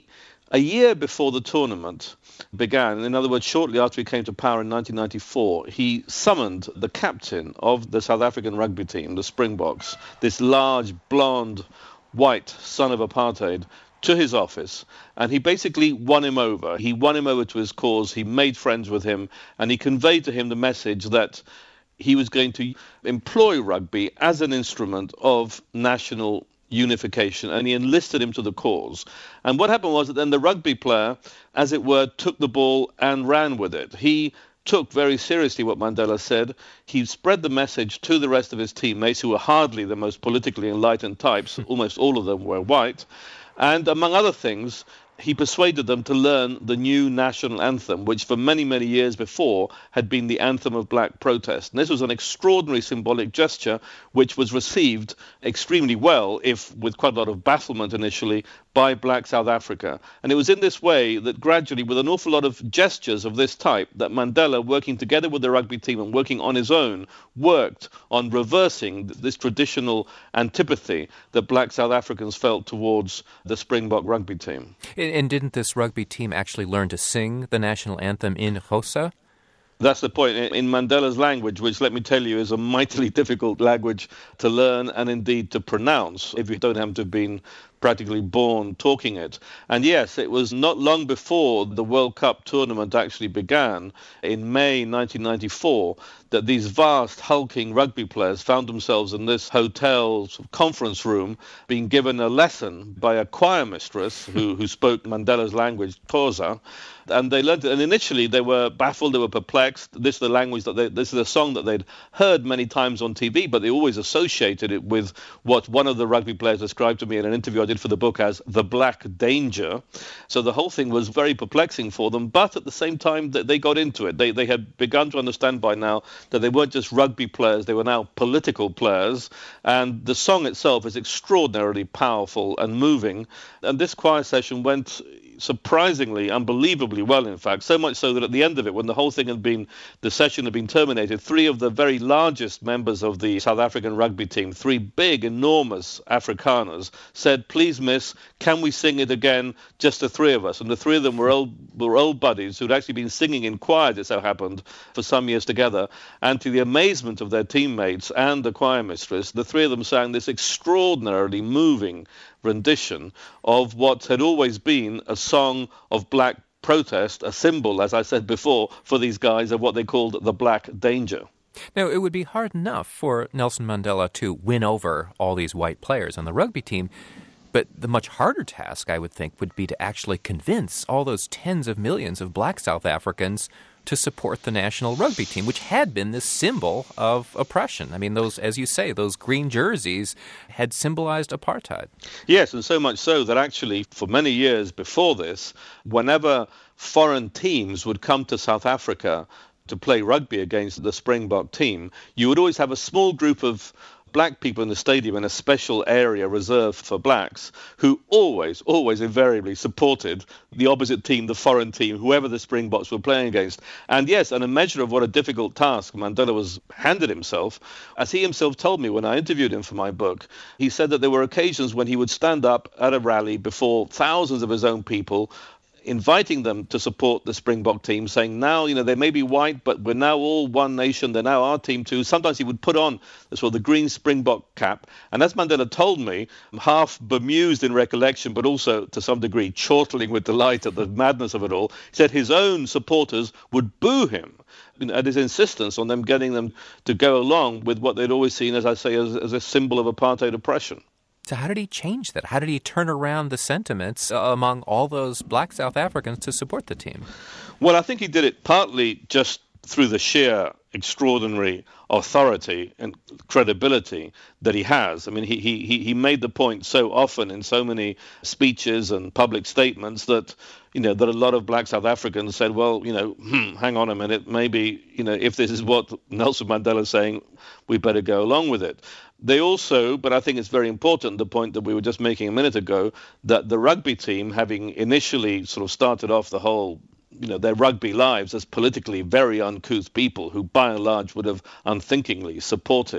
Speaker 2: A year before the tournament began, in other words, shortly after he came to power in nineteen ninety-four, he summoned the captain of the South African rugby team, the Springboks, this large, blonde, white son of apartheid, to his office, and he basically won him over. He won him over to his cause, he made friends with him, and he conveyed to him the message that he was going to employ rugby as an instrument of national unification, and he enlisted him to the cause. And what happened was that then the rugby player, as it were, took the ball and ran with it. He took very seriously what Mandela said. He spread the message to the rest of his teammates, who were hardly the most politically enlightened types. Almost all of them were white. And among other things, he persuaded them to learn the new national anthem, which for many, many years before had been the anthem of black protest. And this was an extraordinary symbolic gesture which was received extremely well, if with quite a lot of bafflement initially, by black South Africa. And it was in this way that gradually, with an awful lot of gestures of this type, that Mandela, working together with the rugby team and working on his own, worked on reversing this traditional antipathy that black South Africans felt towards the Springbok rugby team.
Speaker 9: And didn't this rugby team actually learn to sing the national anthem in Xhosa?
Speaker 2: That's the point. In Mandela's language, which, let me tell you, is a mightily difficult language to learn and indeed to pronounce if you don't have to have been practically born talking it. And yes, it was not long before the World Cup tournament actually began, in May nineteen ninety-four, that these vast, hulking rugby players found themselves in this hotel conference room being given a lesson by a choir mistress who, who spoke Mandela's language, Xhosa. And they learned it. And initially they were baffled, they were perplexed. This is the language that they, this is a song that they'd heard many times on T V, but they always associated it with what one of the rugby players described to me in an interview I did for the book as the Black Danger. So the whole thing was very perplexing for them, but at the same time they got into it. They, they had begun to understand by now that they weren't just rugby players, they were now political players. And the song itself is extraordinarily powerful and moving. And this choir session went surprisingly, unbelievably well, in fact, so much so that at the end of it, when the whole thing had been, the session had been terminated, three of the very largest members of the South African rugby team, three big, enormous Afrikaners, said, "Please, miss, can we sing it again, just the three of us?" And the three of them were old, were old buddies who'd actually been singing in choirs, it so happened, for some years together. And to the amazement of their teammates and the choir mistress, the three of them sang this extraordinarily moving rendition of what had always been a song of black protest, a symbol, as I said before, for these guys of what they called the Black Danger.
Speaker 9: Now, it would be hard enough for Nelson Mandela to win over all these white players on the rugby team, but the much harder task, I would think, would be to actually convince all those tens of millions of black South Africans to support the national rugby team, which had been this symbol of oppression. I mean, those, as you say, those green jerseys had symbolized apartheid.
Speaker 2: Yes, and so much so that actually for many years before this, whenever foreign teams would come to South Africa to play rugby against the Springbok team, you would always have a small group of black people in the stadium in a special area reserved for blacks who always, always invariably supported the opposite team, the foreign team, whoever the Springboks were playing against. And yes, and a measure of what a difficult task Mandela was handed himself, as he himself told me when I interviewed him for my book, he said that there were occasions when he would stand up at a rally before thousands of his own people, inviting them to support the Springbok team, saying, now, you know, they may be white, but we're now all one nation. They're now our team too. Sometimes he would put on the sort of the green Springbok cap. And as Mandela told me, half bemused in recollection, but also to some degree chortling with delight at the madness of it all, he said his own supporters would boo him at his insistence on them getting them to go along with what they'd always seen, as I say, as, as a symbol of apartheid oppression.
Speaker 9: So how did he change that? How did he turn around the sentiments among all those black South Africans to support the team?
Speaker 2: Well, I think he did it partly just through the sheer extraordinary authority and credibility that he has. I mean, he, he, he made the point so often in so many speeches and public statements that, you know, that a lot of black South Africans said, well, you know, hmm, hang on a minute, maybe, you know, if this is what Nelson Mandela is saying, we better go along with it. They also, but I think it's very important, the point that we were just making a minute ago, that the rugby team, having initially sort of started off the whole, you know, their rugby lives as politically very uncouth people who by and large would have unthinkingly supported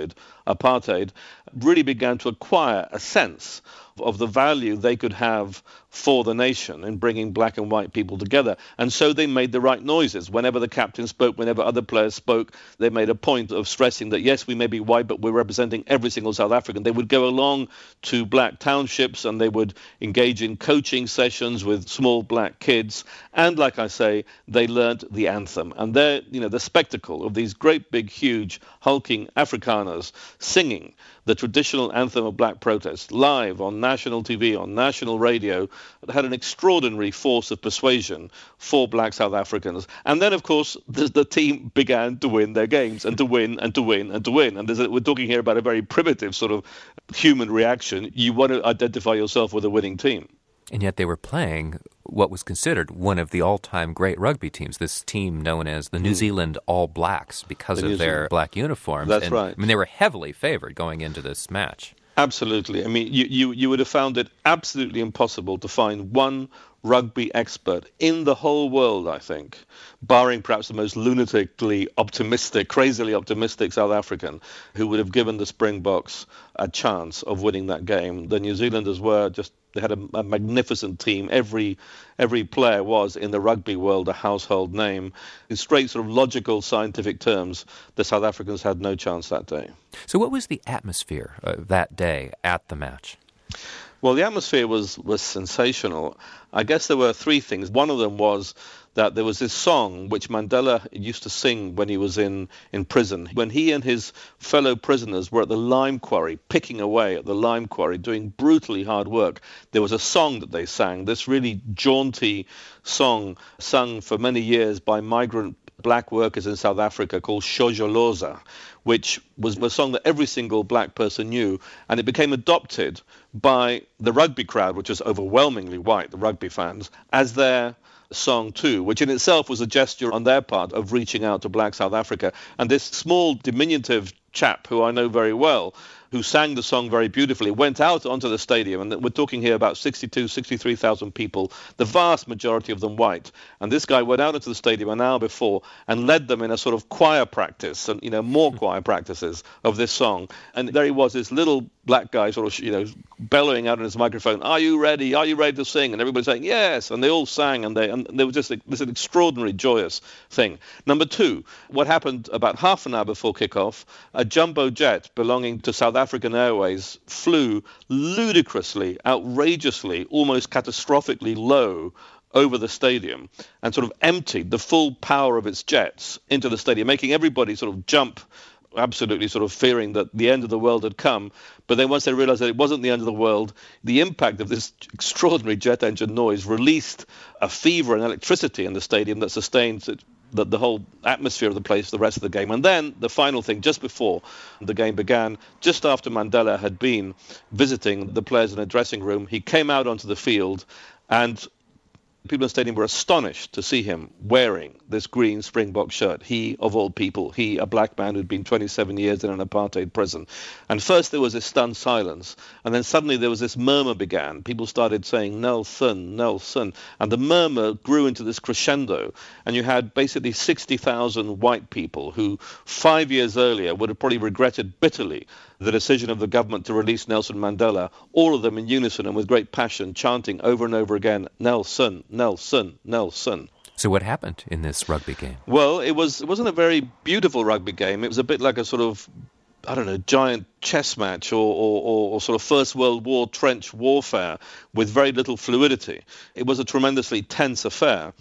Speaker 2: apartheid, really began to acquire a sense of the value they could have for the nation in bringing black and white people together. And so they made the right noises. Whenever the captain spoke, whenever other players spoke, they made a point of stressing that, yes, we may be white, but we're representing every single South African. They would go along to black townships and they would engage in coaching sessions with small black kids. And like I say, they learned the anthem. And there, you know, the spectacle of these great, big, huge, hulking Afrikaners singing the traditional anthem of black protest live on national T V, on national radio, had an extraordinary force of persuasion for black South Africans. And then, of course, the, the team began to win their games and to win and to win and to win. And there's a, we're talking here about a very primitive sort of human reaction. You want to identify yourself with a winning team.
Speaker 9: And yet they were playing what was considered one of the all-time great rugby teams, this team known as the New mm. Zealand All Blacks because the of their black uniforms.
Speaker 2: That's
Speaker 9: and,
Speaker 2: right.
Speaker 9: I mean, they were heavily favored going into this match.
Speaker 2: Absolutely. I mean, you, you, you would have found it absolutely impossible to find one rugby expert in the whole world, I think, barring perhaps the most lunatically optimistic, crazily optimistic South African, who would have given the Springboks a chance of winning that game. The New Zealanders were just, they had a, a magnificent team. Every every player was, in the rugby world, a household name. In straight sort of logical scientific terms, the South Africans had no chance that day.
Speaker 9: So what was the atmosphere uh, that day at the match?
Speaker 2: Well, the atmosphere was, was sensational. I guess there were three things. One of them was that there was this song which Mandela used to sing when he was in, in prison. When he and his fellow prisoners were at the lime quarry, picking away at the lime quarry, doing brutally hard work, there was a song that they sang, this really jaunty song sung for many years by migrant black workers in South Africa called Shojoloza, which was a song that every single black person knew, and it became adopted by the rugby crowd, which was overwhelmingly white, the rugby fans, as their song too, which in itself was a gesture on their part of reaching out to black South Africa. And this small, diminutive chap, who I know very well, who sang the song very beautifully, went out onto the stadium, and we're talking here about sixty-two, sixty-three thousand people, the vast majority of them white. And this guy went out into the stadium an hour before and led them in a sort of choir practice, and, you know, more choir practices of this song. And there he was, this little black guy sort of, you know, bellowing out in his microphone, "Are you ready? Are you ready to sing?" And everybody saying, "Yes." And they all sang, and they and there was just a, this an extraordinary, joyous thing. Number two, what happened about half an hour before kickoff, a jumbo jet belonging to South African Airways flew ludicrously, outrageously, almost catastrophically low over the stadium and sort of emptied the full power of its jets into the stadium, making everybody sort of jump, absolutely sort of fearing that the end of the world had come. But then once they realized that it wasn't the end of the world, the impact of this extraordinary jet engine noise released a fever and electricity in the stadium that sustained the, the whole atmosphere of the place for the rest of the game. And then the final thing, just before the game began, just after Mandela had been visiting the players in a dressing room, he came out onto the field, and people in the stadium were astonished to see him wearing this green Springbok shirt. He, of all people, he, a black man who'd been twenty-seven years in an apartheid prison. And first there was this stunned silence, and then suddenly there was this murmur began. People started saying, "Nelson, Nelson," and the murmur grew into this crescendo, and you had basically sixty thousand white people who five years earlier would have probably regretted bitterly the decision of the government to release Nelson Mandela, all of them in unison and with great passion, chanting over and over again, "Nelson, Nelson, Nelson."
Speaker 9: So what happened in this rugby game?
Speaker 2: Well, it was it wasn't a very beautiful rugby game. It was a bit like a sort of, I don't know, giant chess match or, or, or, or sort of First World War trench warfare with very little fluidity. It was a tremendously tense affair.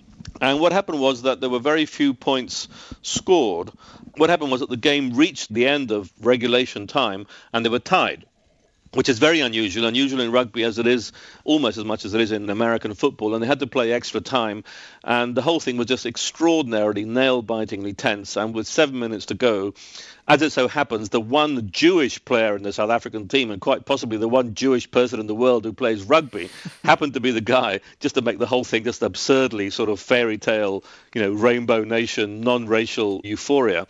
Speaker 2: And what happened was that there were very few points scored. What happened was that the game reached the end of regulation time and they were tied, which is very unusual, unusual in rugby as it is almost as much as it is in American football. And they had to play extra time. And the whole thing was just extraordinarily, nail-bitingly tense. And with seven minutes to go, as it so happens, the one Jewish player in the South African team, and quite possibly the one Jewish person in the world who plays rugby, happened to be the guy, just to make the whole thing just absurdly sort of fairy tale, you know, rainbow nation, non-racial euphoria.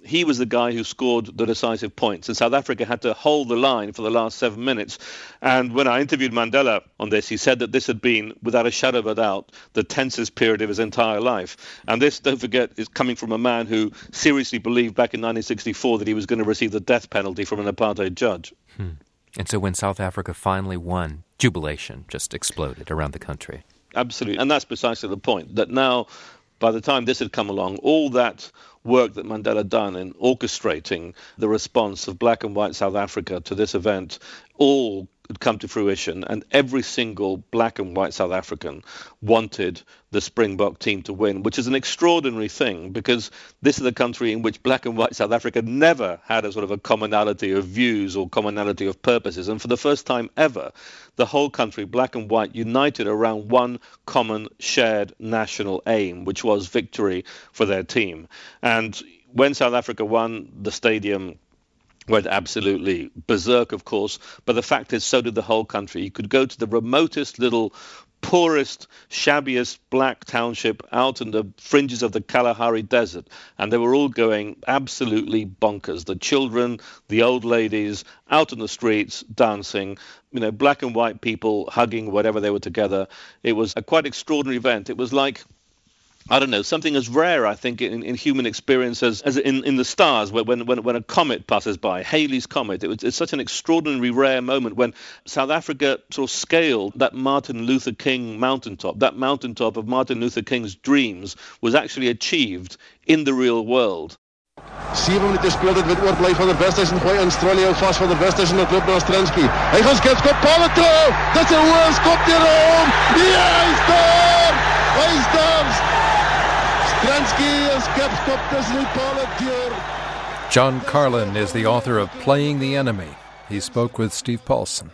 Speaker 2: he was the guy who scored the decisive points, and South Africa had to hold the line for the last seven minutes. And when I interviewed Mandela on this, he said that this had been, without a shadow of a doubt, the tensest period of his entire life. And this, don't forget, is coming from a man who seriously believed back in nineteen sixty-four that he was going to receive the death penalty from an apartheid judge.
Speaker 9: Hmm. And so when South Africa finally won, jubilation just exploded around the country.
Speaker 2: Absolutely. And that's precisely the point, that now, by the time this had come along, all that work that Mandela had done in orchestrating the response of black and white South Africa to this event all had come to fruition, and every single black and white South African wanted the Springbok team to win, which is an extraordinary thing, because this is a country in which black and white South Africa never had a sort of a commonality of views or commonality of purposes. And for the first time ever, the whole country, black and white, united around one common shared national aim, which was victory for their team. And when South Africa won, the stadium went absolutely berserk, of course, but the fact is, so did the whole country. You could go to the remotest little, poorest, shabbiest black township out in the fringes of the Kalahari Desert, and they were all going absolutely bonkers. The children, the old ladies, out in the streets, dancing, you know, black and white people hugging whatever they were together. It was a quite extraordinary event. It was like, I don't know, something as rare, I think, in, in human experience as, as in, in the stars, when, when when a comet passes by, Halley's Comet. It was, it's such an extraordinarily rare moment when South Africa sort of scaled that Martin Luther King mountaintop. That mountaintop of Martin Luther King's dreams was actually achieved in the real world.
Speaker 10: Seven minuten speelt het met oorblijf van der West is en gooi aan Strolio vast van der West is en het loopt naar Stransky. Hij gaat skip, skop, Paul toe! Dat is een hoge skop die erom! Ja, hij is daar! Hij is daar!
Speaker 1: John Carlin is the author of Playing the Enemy. He spoke with Steve Paulson.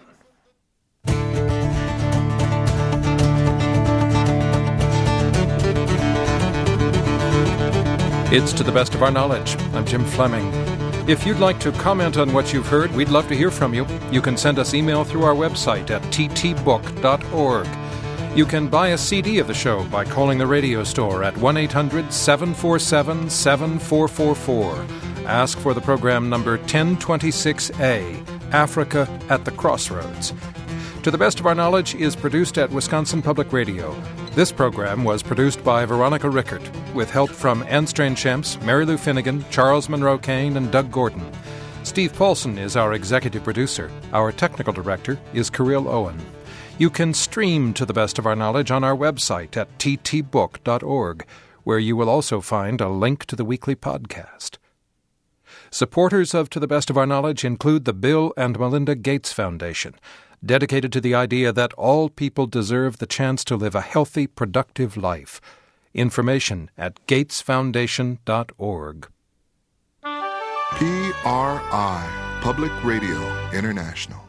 Speaker 1: It's To the Best of Our Knowledge. I'm Jim Fleming. If you'd like to comment on what you've heard, we'd love to hear from you. You can send us email through our website at t t book dot org. You can buy a C D of the show by calling the radio store at one eight hundred seven four seven seven four four four. Ask for the program number ten twenty-six A, Africa at the Crossroads. To the Best of Our Knowledge is produced at Wisconsin Public Radio. This program was produced by Veronica Rickert, with help from Anne Strainchamps, Mary Lou Finnegan, Charles Monroe Kane, and Doug Gordon. Steve Paulson is our executive producer. Our technical director is Kirill Owen. You can stream To the Best of Our Knowledge on our website at t t book dot org, where you will also find a link to the weekly podcast. Supporters of To the Best of Our Knowledge include the Bill and Melinda Gates Foundation, dedicated to the idea that all people deserve the chance to live a healthy, productive life. Information at gates foundation dot org.
Speaker 11: P R I, Public Radio International.